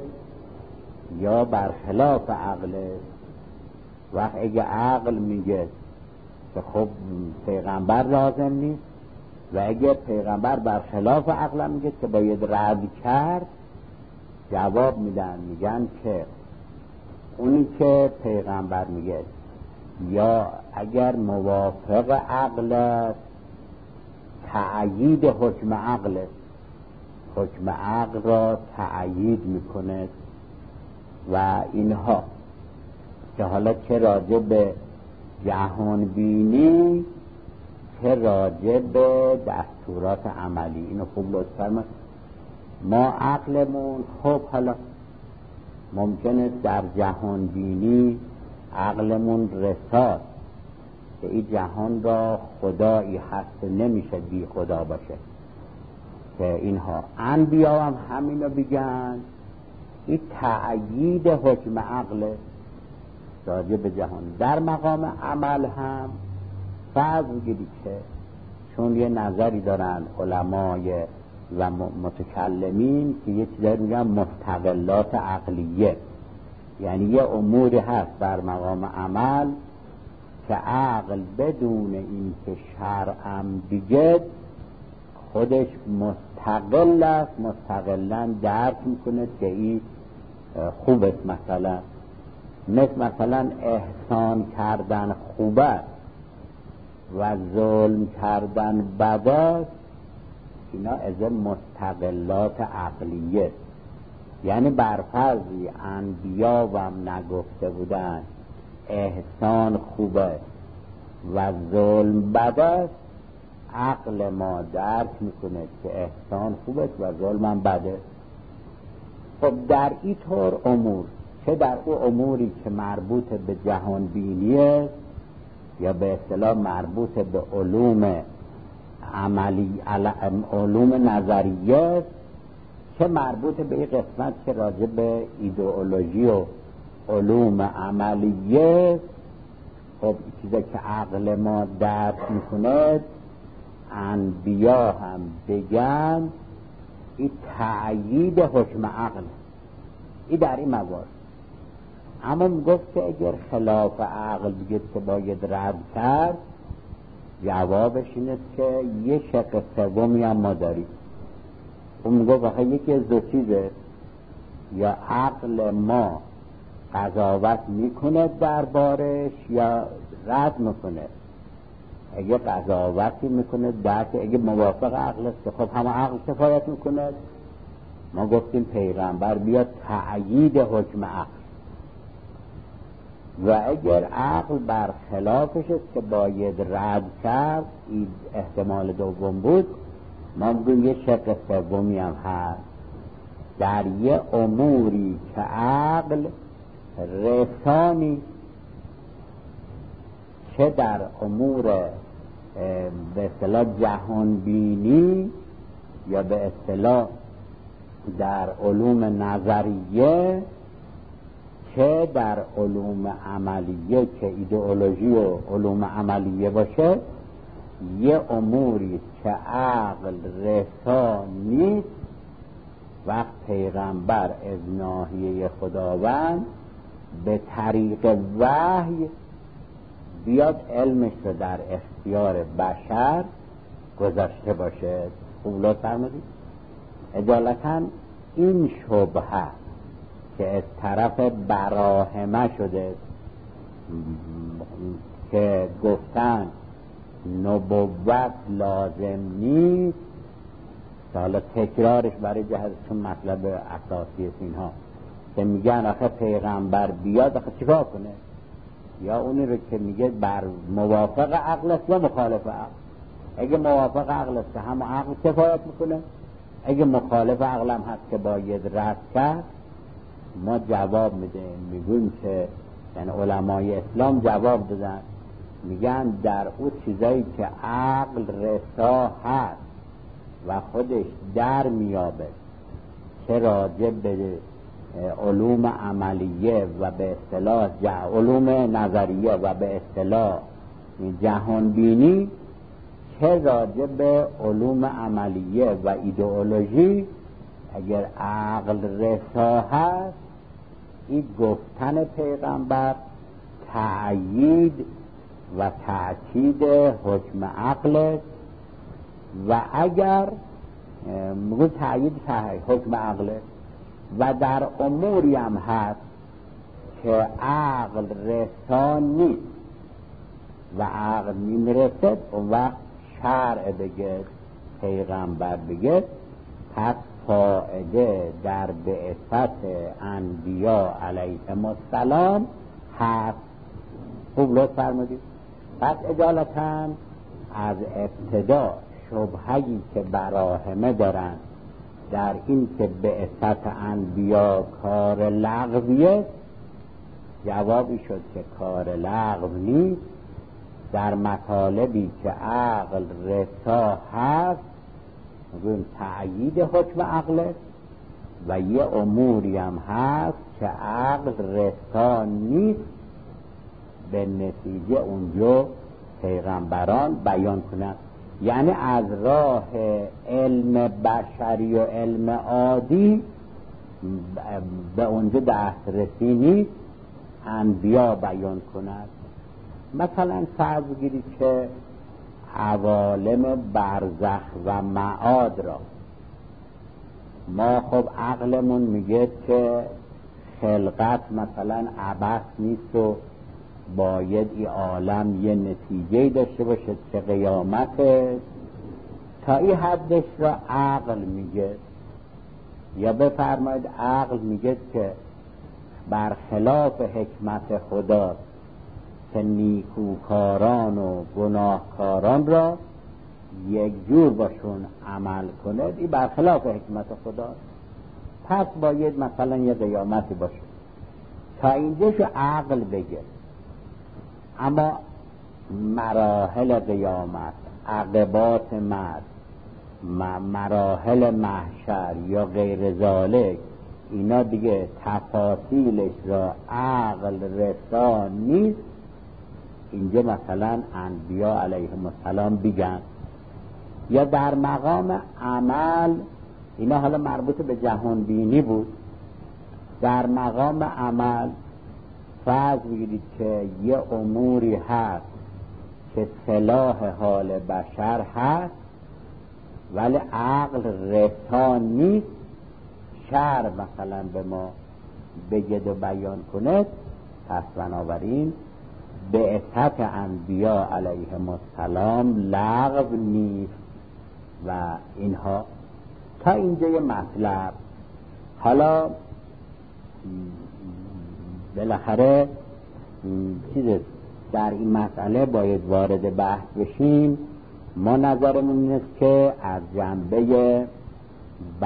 یا برخلاف عقله. وقت اگه عقل میگه که خب پیغمبر لازم نیست، و اگه پیغمبر برخلاف عقل میگه که باید رد کرد، جواب میدن میگن که اونی که پیغمبر میگه یا اگر موافق عقل است تأیید حکم عقل، حکم عقل را تأیید میکنه و اینها، که حالا چه راجع به جهان بینی چه راجع به دستورات عملی. اینو خوب لطف فرمایید. ما عقلمون خب حالا ممکنه در جهان بینی عقلمون رساد که این جهان را خدایی هست، نمیشه بی خدا باشه، که اینها انبیا هم همینو بگن. این تأیید حکم عقل راجع به جهان. در مقام عمل هم فرض بگیرید که چون یه نظری دارن علمای و متکلمین که یه چیزایی میگن مستقلات عقلیه، یعنی یه اموری هست در مقام عمل که عقل بدون این که شرعم بگه خودش مستقل است، مستقلا درک میکنه که این خوبه. مثلا مثل مثلا احسان کردن خوبه و ظلم کردن بده، اینا از مستقلات عقلیه. یعنی برفرضی انبیا و هم نگفته بودن احسان خوبه و ظلم بده، عقل ما درک میکنه که احسان خوبه و ظلم هم بده. خب در این طور امور، چه در او اموری که مربوط به جهان بینیه یا به اصطلاح مربوط به علوم عملی، علوم نظریه، چه مربوط به این قسمت که راجع به ایدئولوژی و علوم عملیه، خب چیزی که عقل ما درک میکنه انبیا هم بگن این تأیید حکم عقل، این در این موارد. اما میگفت که اگر خلاف عقل بگید که باید رد کرد، جوابش اینه که یه شق سومی هم ما داریم. اون میگفت واقعا یکی از دو چیزه، یا عقل ما قضاوت میکنه دربارش یا رد میکنه. اگه قضاوتی میکنه درک، اگه موافق عقل است خب همه عقل کفایت میکنه. ما گفتیم پیغمبر بیاد تأیید حکم عقل، و اگر عقل برخلافش است که باید رد کرد، این احتمال دوم بود، ما بگیم یه شق سومی هم هست در یه اموری که عقل رسانی، چه در امور به اصطلاح جهان بینی یا به اصطلاح در علوم نظریه، چه در علوم عملیه که ایدئولوژی و علوم عملیه باشه، یه اموری که عقل رسا نیست. وقت پیغمبر از ناحیه خداوند به طریق وحی بیاد علمش رو در اختیار بشر گذاشته باشه. خوب لطف فرمودید. اجالتا این شبهه که از طرف براهمه شده که گفتن نبوت لازم نیست، حالا تکرارش برای جهت چون مطلب اساسی است اینها که میگن آخه پیغمبر بیاد آخه چیکار کنه؟ یا اونی رو که میگه بر موافق عقل است یا مخالف عقل. اگه موافق عقل است هم عقل کفایت میکنه، اگه مخالف عقل هم هست که باید رد کرد. ما جواب میدیم، میگویم که یعنی علمای اسلام جواب دادن، میگن در اون چیزایی که عقل رسا هست و خودش در میابه، چه راجع به علوم عملیه و به اصطلاح علوم نظریه و به اصطلاح جهان بینی، چه راجع به علوم عملیه و ایدئولوژی، اگر عقل رسا هست، این گفتن پیغمبر تأیید و تأکید حکم عقل، و اگر میگه تأیید حکم عقل و در اموری هم هست که عقل رسا نیست و عقل میرسد، اون وقت شرع بگه، پیغمبر بگه، پس فائده در بعثت انبیا علیهم السلام هست. خوب لطف فرمودید. پس اجالتا از ابتدا شبهه‌ای که براهمه دارن در این که بعثت انبیا کار لغویه، جوابی شد که کار لغو نیست. در مطالبی که عقل رسا هست میگویم تأیید حکم عقل، و یه اموری هم هست که عقل رسا نیست، به نتیجه اونجا پیغمبران بیان کنند. یعنی از راه علم بشری و علم عادی به اونجا دسترسی نیست، انبیا بیان کنند. مثلا فرض بگیرید که عوالم برزخ و معاد را ما خب عقلمون میگه که خلقت مثلا عبث نیست و باید این عالم یه نتیجه داشته باشه که قیامت، تا این حدش را عقل میگه. یا بفرمایید عقل میگه که برخلاف حکمت خدا که نیکوکاران و گناهکاران را یک جور باشون عمل کنه، این برخلاف حکمت خدا، پس باید مثلا یه قیامتی باشه. تا اینجاشو عقل بگه. اما مراحل قیامت، عقبات مرد، مراحل محشر یا غیر ذالک، اینا دیگه تفاصیلش را عقل رسا نیست. اینجا مثلا انبیا علیهم السلام بگن. یا در مقام عمل، اینا حالا مربوط به جهان بینی بود، در مقام عمل فرض بگیرید که یه اموری هست که صلاح حال بشر هست ولی عقل رسا نیست، شرع مثلا به ما بگید و بیان کند، پس بنابراین بعثت انبیا علیهم السلام لغو نیست و اینها. تا اینجا یه مطلب. حالا بالاخره چیز در این مسئله باید وارد بحث بشیم. ما نظرمون اینست که از جنبه بحث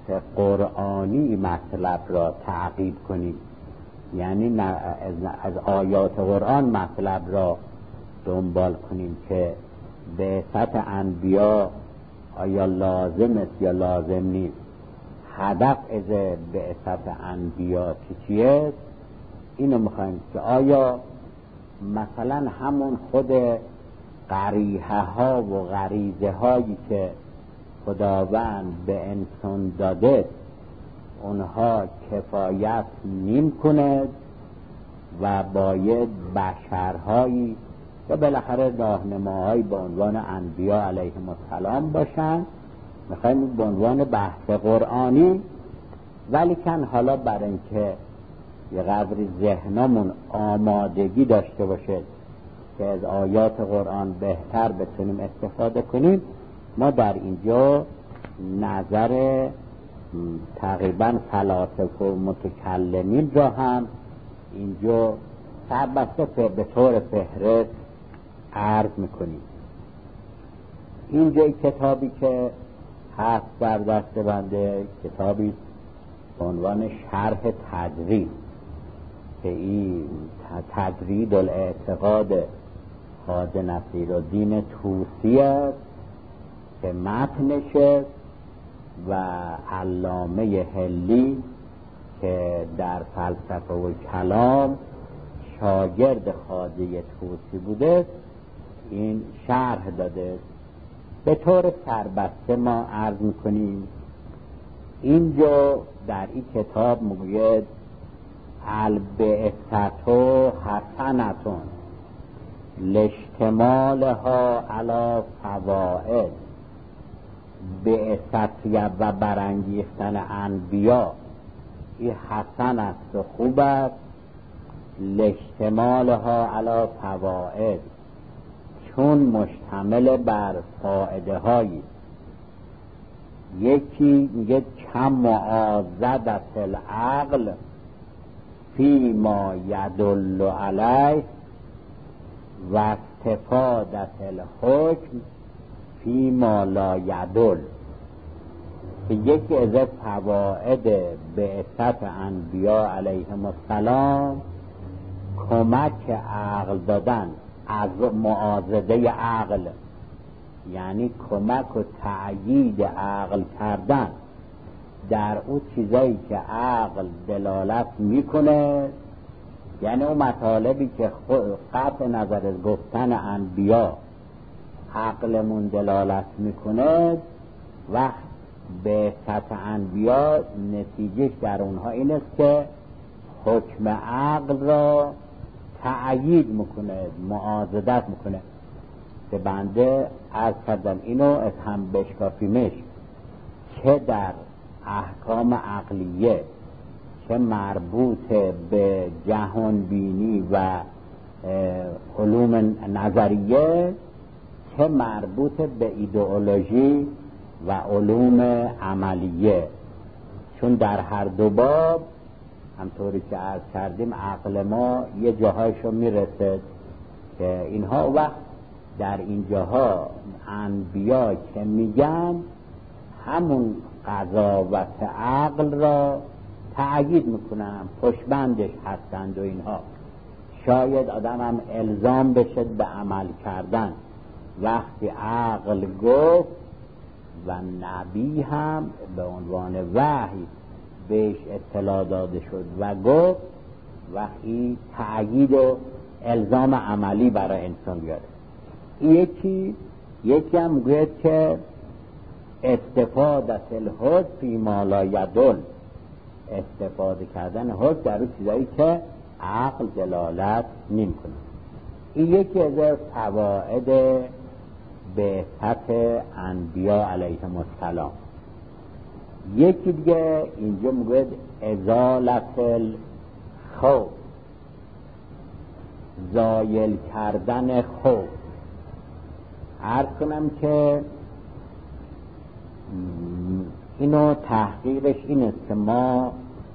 قرآنی مطلب را تعقیب کنیم، یعنی از آیات قرآن مطلب را دنبال کنیم که بعثت انبیا آیا لازم است یا لازم نیست، هدف از بعثت انبیا که چیه، اینو میخوایم که آیا مثلا همون خود قریحه ها و غریزه هایی که خداوند به انسان داده اونها کفایت نمی کند و باید بشرهایی و بالاخره راهنماهایی به عنوان انبیا علیهم السلام باشن. میخوایم به عنوان بحث قرآنی، ولی کن حالا بر اینکه یه قدری ذهنمون آمادگی داشته باشه که از آیات قرآن بهتر بتونیم استفاده کنیم، ما در اینجا نظر تقریبا فلاسفه و متکلمین را هم اینجا سربسته به طور فهرست عرض میکنیم. اینجا کتابی که هست در دست بنده، کتابی به عنوان شرح تجرید که این تجرید الاعتقاد خواجه نصیرالدین طوسی است که متنشه و علامه حلی که در فلسفه و کلام شاگرد خواجه طوسی بوده این شرح داده. به طور سربسته ما عرض میکنیم اینجا در این کتاب میگوید البعثة حسنة لاشتمالها علی فوائد، بعثت و برانگیختن انبیا این حسن است و خوب است، لاشتمالها علی فوائد چون مشتمل بر فائده هایی. یکی میگه کم معاضدت العقل فی ما یدل علیه و استفادت الحکم فی ما لا یدل، که یکی از فواید بعثت انبیا علیهم السلام کمک عقل دادن، از معاضده عقل، یعنی کمک و تأیید عقل کردن در اون چیزایی که عقل دلالت میکنه، یعنی اون مطالبی که قطع نظر از گفتن انبیا عقلمون دلالت میکنه، وقت به سطح انبیا نتیجهش در اونها این است که حکم عقل را تأیید میکنه، معاضدت میکنه. که بنده عرض کردم اینو از هم بشکافیمش، چه در احکام عقلیه، چه مربوط به جهان بینی و علوم نظریه، چه مربوط به ایدئولوژی و علوم عملیه. چون در هر دو باب همطوری که عرض کردیم عقل ما یه جاهایشو میرسد که اینها وقت در این جاها انبیا که میگن همون قضاوت عقل را تأیید میکنن، پشبندش هستند و اینها. شاید آدم هم الزام بشه به عمل کردن وقتی عقل گفت و نبی هم به عنوان وحی بهش اطلاع داده شد و گفت، وحی تأیید و الزام عملی برای انسان بیاره. یکی یکی هم گوید که استفادت الحج فی ما لا یدل، استفاده کردن حج در اون چیزایی که عقل دلالت نمی‌کنه. این یکی از فواید بعثت انبیا علیهم السلام. یکی دیگه اینجا میگوید ازالت الخوف، زایل کردن خوف. عرض کنم که اینو تحقیقش این است که ما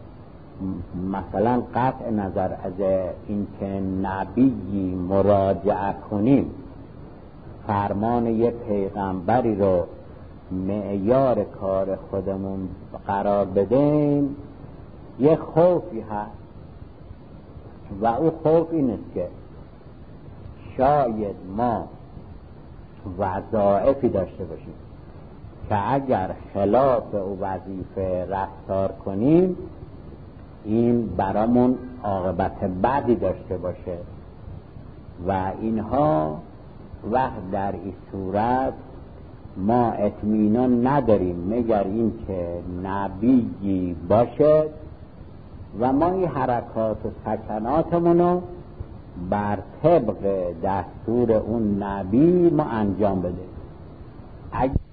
مثلا قطع نظر از این که نبی مراجعه کنیم، فرمان یه پیغمبری رو معیار کار خودمون قرار بدیم، یه خوفی هست و او خوف این است که شاید ما وظایفی داشته باشیم که اگر خلاف او وظیفه رفتار کنیم این برامون عاقبت بدی داشته باشه و اینها وقت در این صورت ما اطمینان نداریم مگر این که نبیی باشه و ما این حرکات و سکناتمونو بر طبق دستور اون نبی ما انجام بده. اگه